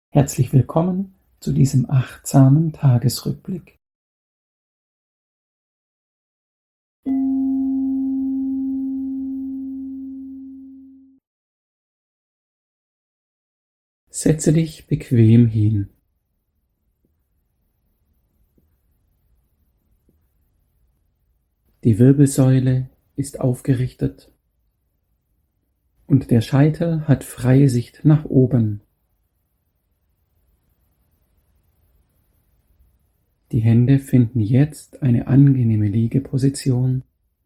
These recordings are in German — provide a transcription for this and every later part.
Herzlich willkommen zu diesem achtsamen Tagesrückblick. Setze dich bequem hin. Die Wirbelsäule ist aufgerichtet und der Scheitel hat freie Sicht nach oben. Die Hände finden jetzt eine angenehme Liegeposition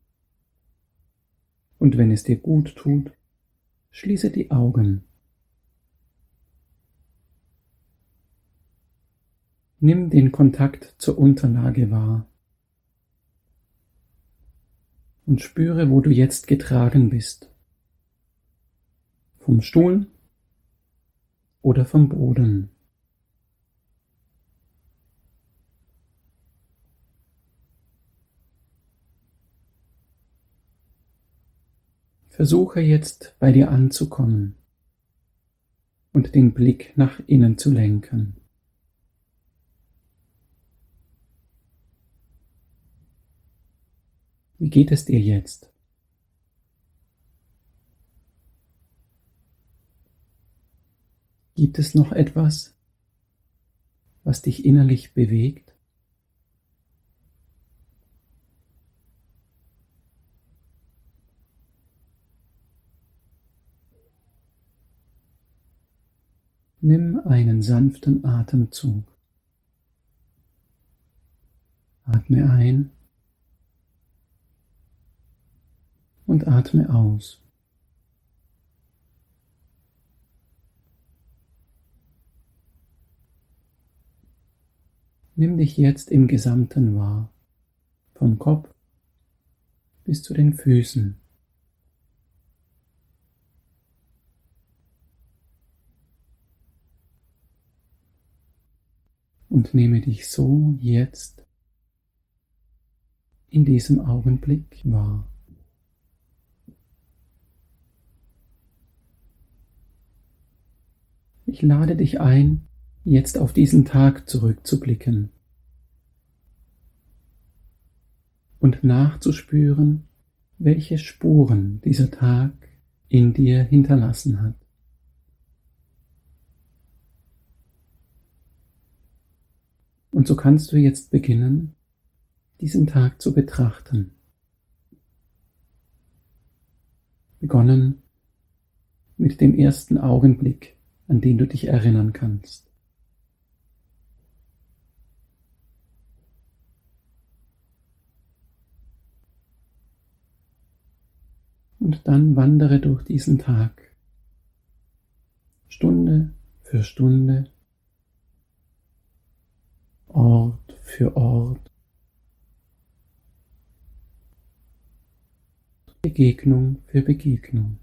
und wenn es dir gut tut, schließe die Augen. Nimm den Kontakt zur Unterlage wahr und spüre, wo du jetzt getragen bist. Vom Stuhl oder vom Boden. Versuche jetzt bei dir anzukommen und den Blick nach innen zu lenken. Wie geht es dir jetzt? Gibt es noch etwas, was dich innerlich bewegt? Nimm einen sanften Atemzug. Atme ein und atme aus. Nimm dich jetzt im Gesamten wahr, vom Kopf bis zu den Füßen. Und nehme dich so jetzt in diesem Augenblick wahr. Ich lade dich ein, jetzt auf diesen Tag zurückzublicken und nachzuspüren, welche Spuren dieser Tag in dir hinterlassen hat. Und so kannst du jetzt beginnen, diesen Tag zu betrachten. Begonnen mit dem ersten Augenblick, an den du dich erinnern kannst. Und dann wandere durch diesen Tag, Stunde für Stunde, Ort für Ort, Begegnung für Begegnung.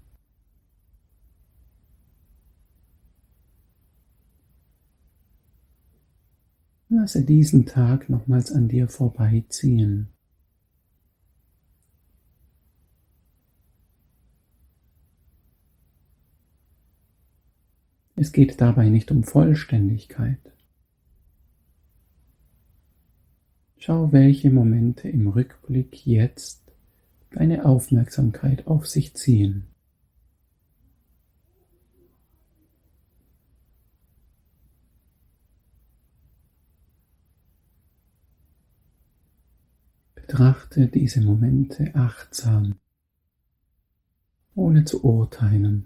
Lasse diesen Tag nochmals an dir vorbeiziehen. Es geht dabei nicht um Vollständigkeit. Schau, welche Momente im Rückblick jetzt deine Aufmerksamkeit auf sich ziehen. Betrachte diese Momente achtsam, ohne zu urteilen.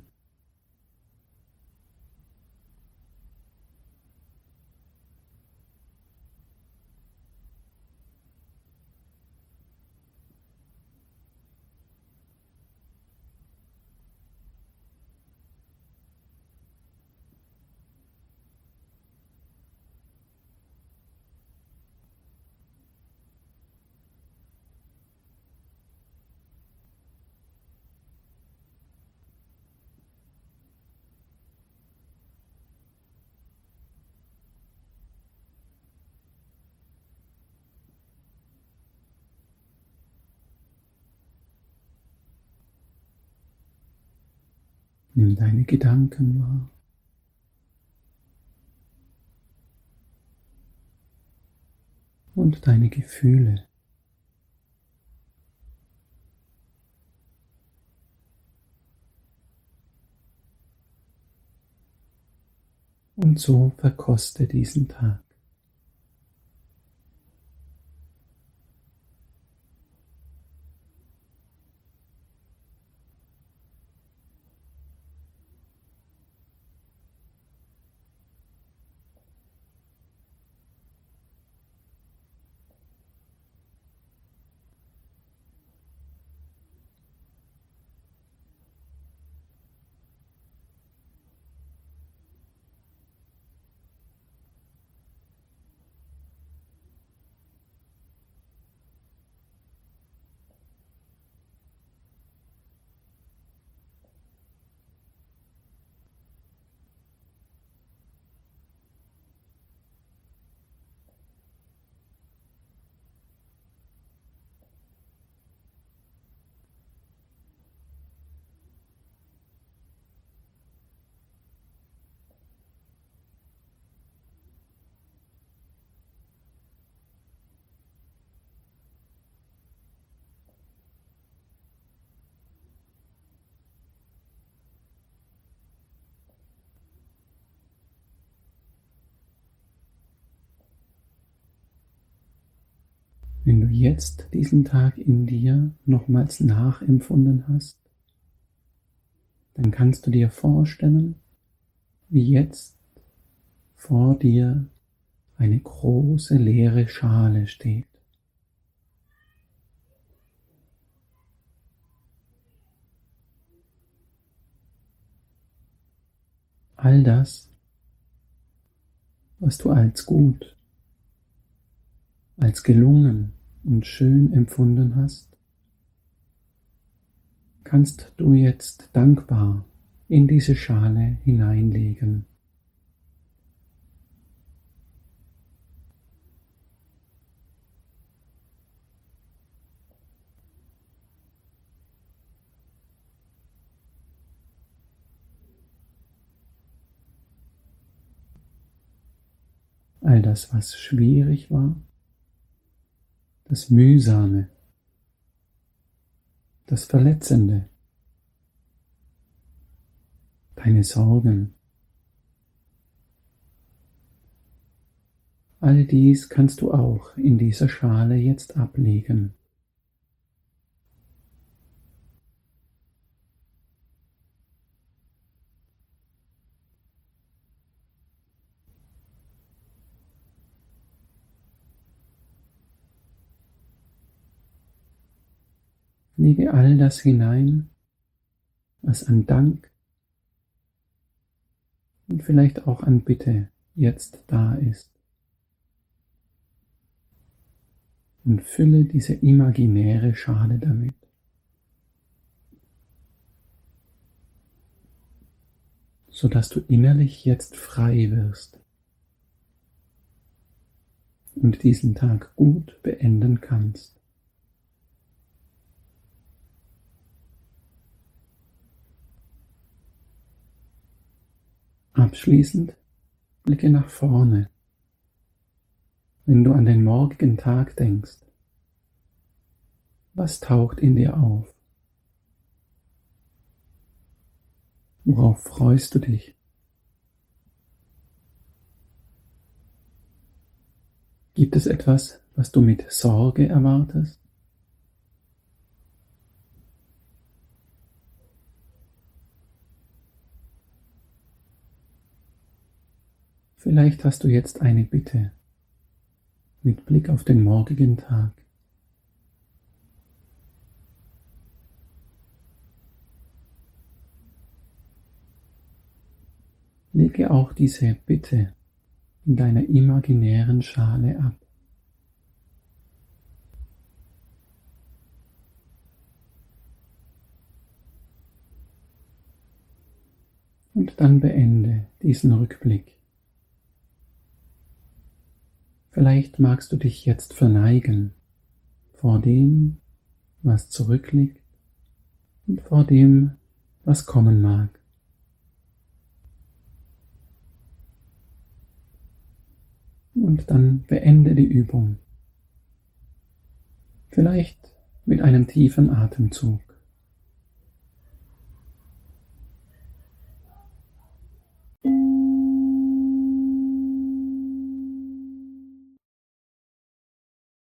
Nimm deine Gedanken wahr. und deine Gefühle. Und so verkoste diesen Tag. Wenn du jetzt diesen Tag in dir nochmals nachempfunden hast, dann kannst du dir vorstellen, wie jetzt vor dir eine große leere Schale steht. All das, was du als gut, als gelungen und schön empfunden hast, kannst du jetzt dankbar in diese Schale hineinlegen. All das, was schwierig war, das Mühsame, das Verletzende, deine Sorgen, all dies kannst du auch in dieser Schale jetzt ablegen. Lege all das hinein, was an Dank und vielleicht auch an Bitte jetzt da ist. Und fülle diese imaginäre Schale damit. Sodass du innerlich jetzt frei wirst und diesen Tag gut beenden kannst. Abschließend blicke nach vorne, wenn du an den morgigen Tag denkst. Was taucht in dir auf? Worauf freust du dich? Gibt es etwas, was du mit Sorge erwartest? Vielleicht hast du jetzt eine Bitte mit Blick auf den morgigen Tag. Lege auch diese Bitte in deiner imaginären Schale ab. Und dann beende diesen Rückblick. Vielleicht magst du dich jetzt verneigen vor dem, was zurückliegt und vor dem, was kommen mag. Und dann beende die Übung Vielleicht mit einem tiefen Atemzug.